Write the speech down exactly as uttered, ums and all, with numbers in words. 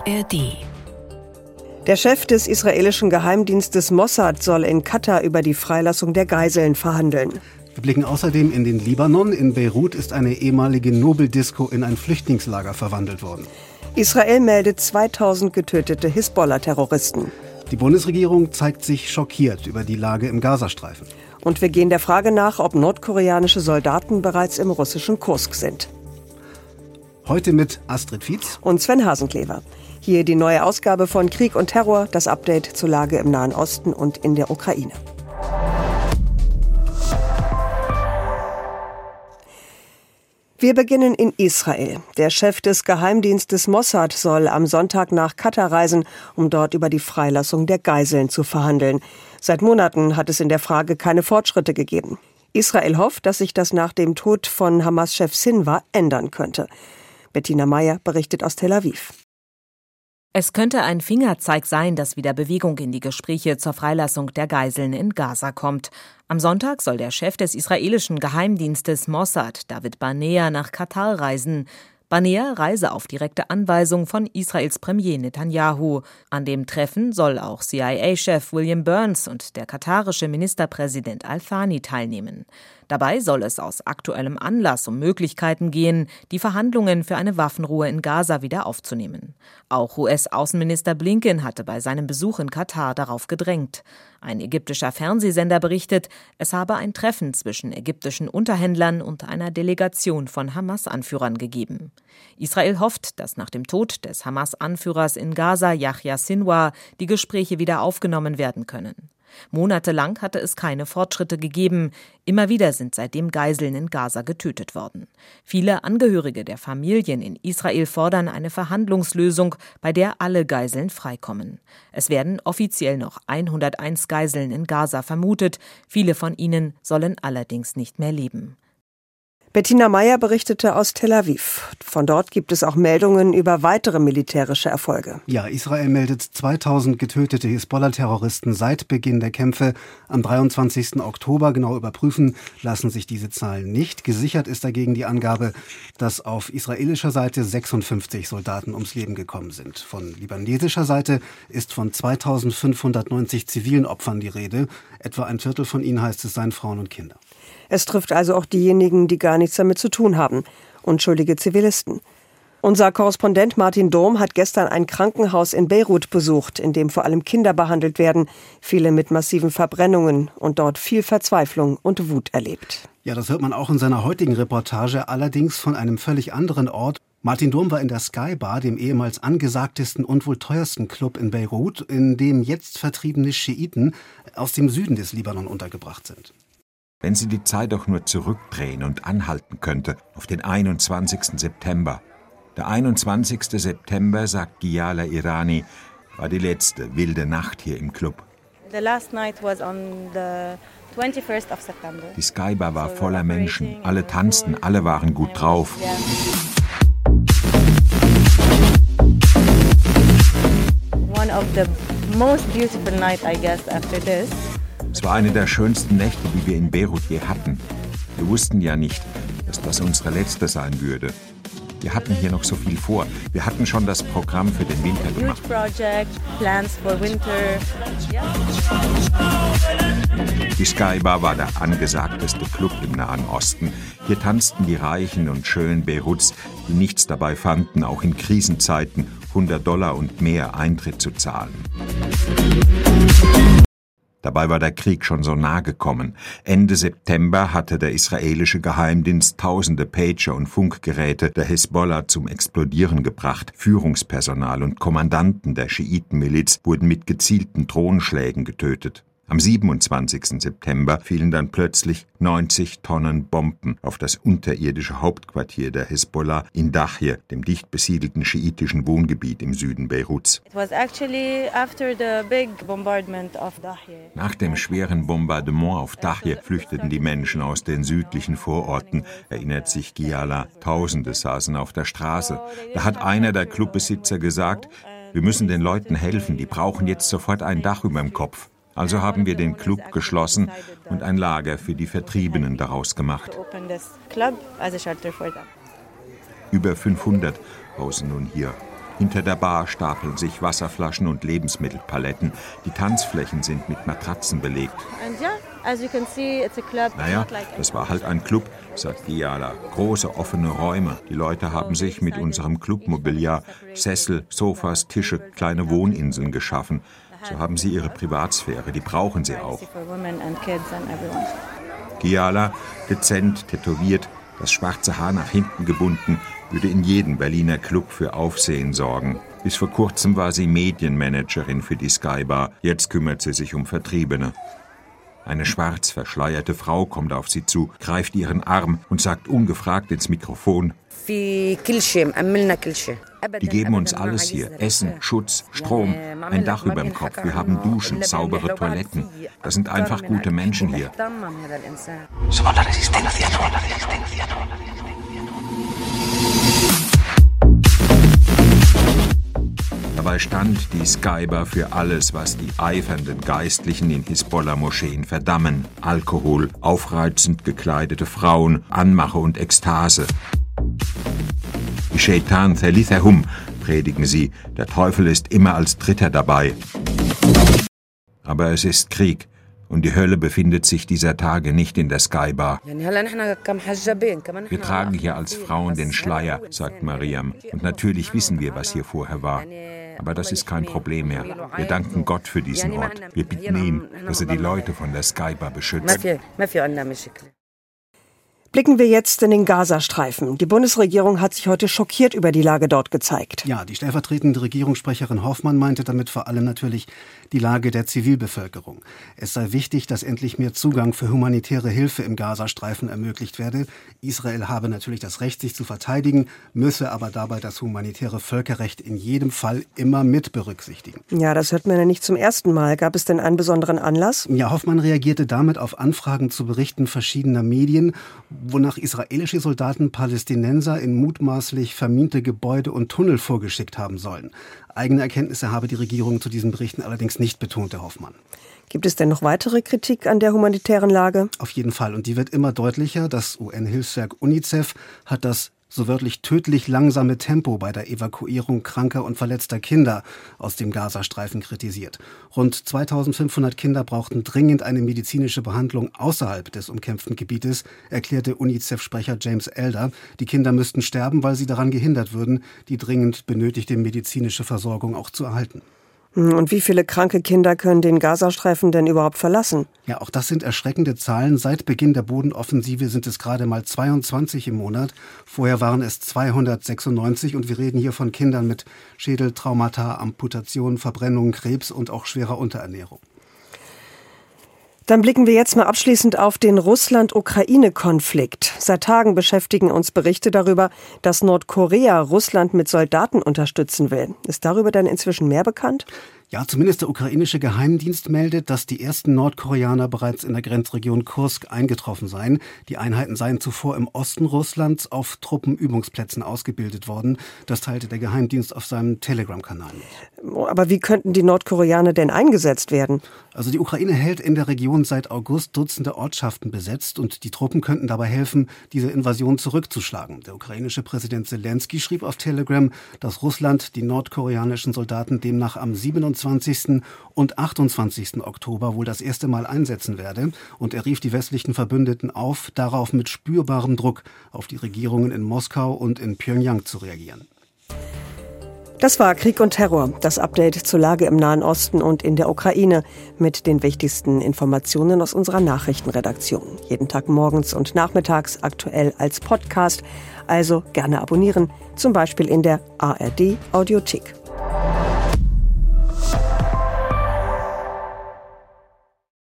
A R D. Der Chef des israelischen Geheimdienstes Mossad soll in Katar über die Freilassung der Geiseln verhandeln. Wir blicken außerdem in den Libanon. In Beirut ist eine ehemalige Nobeldisco in ein Flüchtlingslager verwandelt worden. Israel meldet zweitausend getötete Hisbollah-Terroristen. Die Bundesregierung zeigt sich schockiert über die Lage im Gazastreifen. Und wir gehen der Frage nach, ob nordkoreanische Soldaten bereits im russischen Kursk sind. Heute mit Astrid Fietz und Sven Hasenklever. Hier die neue Ausgabe von Krieg und Terror, das Update zur Lage im Nahen Osten und in der Ukraine. Wir beginnen in Israel. Der Chef des Geheimdienstes Mossad soll am Sonntag nach Katar reisen, um dort über die Freilassung der Geiseln zu verhandeln. Seit Monaten hat es in der Frage keine Fortschritte gegeben. Israel hofft, dass sich das nach dem Tod von Hamas-Chef Sinwar ändern könnte. Bettina Meyer berichtet aus Tel Aviv. Es könnte ein Fingerzeig sein, dass wieder Bewegung in die Gespräche zur Freilassung der Geiseln in Gaza kommt. Am Sonntag soll der Chef des israelischen Geheimdienstes Mossad, David Barnea, nach Katar reisen. Barnea reise auf direkte Anweisung von Israels Premier Netanyahu. An dem Treffen soll auch C I A-Chef William Burns und der katarische Ministerpräsident Al-Thani teilnehmen. Dabei soll es aus aktuellem Anlass um Möglichkeiten gehen, die Verhandlungen für eine Waffenruhe in Gaza wieder aufzunehmen. Auch U S-Außenminister Blinken hatte bei seinem Besuch in Katar darauf gedrängt. Ein ägyptischer Fernsehsender berichtet, es habe ein Treffen zwischen ägyptischen Unterhändlern und einer Delegation von Hamas-Anführern gegeben. Israel hofft, dass nach dem Tod des Hamas-Anführers in Gaza, Yahya Sinwar, die Gespräche wieder aufgenommen werden können. Monatelang hatte es keine Fortschritte gegeben. Immer wieder sind seitdem Geiseln in Gaza getötet worden. Viele Angehörige der Familien in Israel fordern eine Verhandlungslösung, bei der alle Geiseln freikommen. Es werden offiziell noch hunderteins Geiseln in Gaza vermutet. Viele von ihnen sollen allerdings nicht mehr leben. Bettina Meyer berichtete aus Tel Aviv. Von dort gibt es auch Meldungen über weitere militärische Erfolge. Ja, Israel meldet zweitausend getötete Hisbollah-Terroristen seit Beginn der Kämpfe am dreiundzwanzigsten Oktober. Genau überprüfen lassen sich diese Zahlen nicht. Gesichert ist dagegen die Angabe, dass auf israelischer Seite sechsundfünfzig Soldaten ums Leben gekommen sind. Von libanesischer Seite ist von zweitausendfünfhundertneunzig zivilen Opfern die Rede. Etwa ein Viertel von ihnen, heißt es, seien Frauen und Kinder. Es trifft also auch diejenigen, die gar nichts damit zu tun haben. Unschuldige Zivilisten. Unser Korrespondent Martin Dom hat gestern ein Krankenhaus in Beirut besucht, in dem vor allem Kinder behandelt werden, viele mit massiven Verbrennungen und dort viel Verzweiflung und Wut erlebt. Ja, das hört man auch in seiner heutigen Reportage, allerdings von einem völlig anderen Ort. Martin Dom war in der Sky Bar, dem ehemals angesagtesten und wohl teuersten Club in Beirut, in dem jetzt vertriebene Schiiten aus dem Süden des Libanon untergebracht sind. Wenn sie die Zeit auch nur zurückdrehen und anhalten könnte, auf den einundzwanzigsten September. Der einundzwanzigste September, sagt Giyala Irani, war die letzte wilde Nacht hier im Club. The last night was on the twenty-first of September. Die Skybar war voller Menschen, alle tanzten, alle waren gut drauf. One of the most beautiful night, I guess, after this. Es war eine der schönsten Nächte, die wir in Beirut je hatten. Wir wussten ja nicht, dass das unsere letzte sein würde. Wir hatten hier noch so viel vor. Wir hatten schon das Programm für den Winter gemacht. Die Sky Bar war der angesagteste Club im Nahen Osten. Hier tanzten die Reichen und Schönen Beiruts, die nichts dabei fanden, auch in Krisenzeiten hundert Dollar und mehr Eintritt zu zahlen. Dabei war der Krieg schon so nahe gekommen. Ende September hatte der israelische Geheimdienst tausende Pager und Funkgeräte der Hisbollah zum Explodieren gebracht. Führungspersonal und Kommandanten der Schiitenmiliz wurden mit gezielten Drohnenschlägen getötet. Am siebenundzwanzigsten September fielen dann plötzlich neunzig Tonnen Bomben auf das unterirdische Hauptquartier der Hisbollah in Dahje, dem dicht besiedelten schiitischen Wohngebiet im Süden Beiruts. Nach dem schweren Bombardement auf Dahje flüchteten die Menschen aus den südlichen Vororten, erinnert sich Giyala. Tausende saßen auf der Straße. Da hat einer der Clubbesitzer gesagt, wir müssen den Leuten helfen, die brauchen jetzt sofort ein Dach über dem Kopf. Also haben wir den Club geschlossen und ein Lager für die Vertriebenen daraus gemacht. Über fünfhundert hausen nun hier. Hinter der Bar stapeln sich Wasserflaschen und Lebensmittelpaletten. Die Tanzflächen sind mit Matratzen belegt. Naja, das war halt ein Club, sagt Giyala. Große offene Räume. Die Leute haben sich mit unserem Clubmobiliar Sessel, Sofas, Tische, kleine Wohninseln geschaffen. So haben sie ihre Privatsphäre, die brauchen sie auch. Giyala, dezent tätowiert, das schwarze Haar nach hinten gebunden, würde in jedem Berliner Club für Aufsehen sorgen. Bis vor kurzem war sie Medienmanagerin für die Skybar. Jetzt kümmert sie sich um Vertriebene. Eine schwarz verschleierte Frau kommt auf sie zu, greift ihren Arm und sagt ungefragt ins Mikrofon: Die geben uns alles hier. Essen, Schutz, Strom, ein Dach über dem Kopf. Wir haben Duschen, saubere Toiletten. Das sind einfach gute Menschen hier. Dabei stand die Skybar für alles, was die eifernden Geistlichen in Hisbollah-Moscheen verdammen. Alkohol, aufreizend gekleidete Frauen, Anmache und Ekstase. Die Shaitan Thalithahum, predigen sie, der Teufel ist immer als Dritter dabei. Aber es ist Krieg. Und die Hölle befindet sich dieser Tage nicht in der Skybar. Wir tragen hier als Frauen den Schleier, sagt Mariam. Und natürlich wissen wir, was hier vorher war. Aber das ist kein Problem mehr. Wir danken Gott für diesen Ort. Wir bitten ihm, dass er die Leute von der Skybar beschützt. Blicken wir jetzt in den Gazastreifen. Die Bundesregierung hat sich heute schockiert über die Lage dort gezeigt. Ja, die stellvertretende Regierungssprecherin Hoffmann meinte damit vor allem natürlich die Lage der Zivilbevölkerung. Es sei wichtig, dass endlich mehr Zugang für humanitäre Hilfe im Gazastreifen ermöglicht werde. Israel habe natürlich das Recht, sich zu verteidigen, müsse aber dabei das humanitäre Völkerrecht in jedem Fall immer mit berücksichtigen. Ja, das hört man ja nicht zum ersten Mal. Gab es denn einen besonderen Anlass? Ja, Hoffmann reagierte damit auf Anfragen zu Berichten verschiedener Medien, wonach israelische Soldaten Palästinenser in mutmaßlich verminte Gebäude und Tunnel vorgeschickt haben sollen. Eigene Erkenntnisse habe die Regierung zu diesen Berichten allerdings nicht, betonte Hoffmann. Gibt es denn noch weitere Kritik an der humanitären Lage? Auf jeden Fall. Und die wird immer deutlicher. Das U N-Hilfswerk UNICEF hat das so wörtlich tödlich langsame Tempo bei der Evakuierung kranker und verletzter Kinder aus dem Gazastreifen kritisiert. Rund zweitausendfünfhundert Kinder brauchten dringend eine medizinische Behandlung außerhalb des umkämpften Gebietes, erklärte UNICEF-Sprecher James Elder. Die Kinder müssten sterben, weil sie daran gehindert würden, die dringend benötigte medizinische Versorgung auch zu erhalten. Und wie viele kranke Kinder können den Gazastreifen denn überhaupt verlassen? Ja, auch das sind erschreckende Zahlen. Seit Beginn der Bodenoffensive sind es gerade mal zweiundzwanzig im Monat. Vorher waren es zweihundertsechsundneunzig und wir reden hier von Kindern mit Schädeltraumata, Amputationen, Verbrennungen, Krebs und auch schwerer Unterernährung. Dann blicken wir jetzt mal abschließend auf den Russland-Ukraine-Konflikt. Seit Tagen beschäftigen uns Berichte darüber, dass Nordkorea Russland mit Soldaten unterstützen will. Ist darüber denn inzwischen mehr bekannt? Ja, zumindest der ukrainische Geheimdienst meldet, dass die ersten Nordkoreaner bereits in der Grenzregion Kursk eingetroffen seien. Die Einheiten seien zuvor im Osten Russlands auf Truppenübungsplätzen ausgebildet worden. Das teilte der Geheimdienst auf seinem Telegram-Kanal mit. Aber wie könnten die Nordkoreaner denn eingesetzt werden? Also die Ukraine hält in der Region seit August Dutzende Ortschaften besetzt und die Truppen könnten dabei helfen, diese Invasion zurückzuschlagen. Der ukrainische Präsident Zelensky schrieb auf Telegram, dass Russland die nordkoreanischen Soldaten demnach am siebenundzwanzigsten und achtundzwanzigsten Oktober wohl das erste Mal einsetzen werde. Und er rief die westlichen Verbündeten auf, darauf mit spürbarem Druck auf die Regierungen in Moskau und in Pjöngjang zu reagieren. Das war Krieg und Terror, das Update zur Lage im Nahen Osten und in der Ukraine mit den wichtigsten Informationen aus unserer Nachrichtenredaktion. Jeden Tag morgens und nachmittags aktuell als Podcast. Also gerne abonnieren, zum Beispiel in der A R D Audiothek.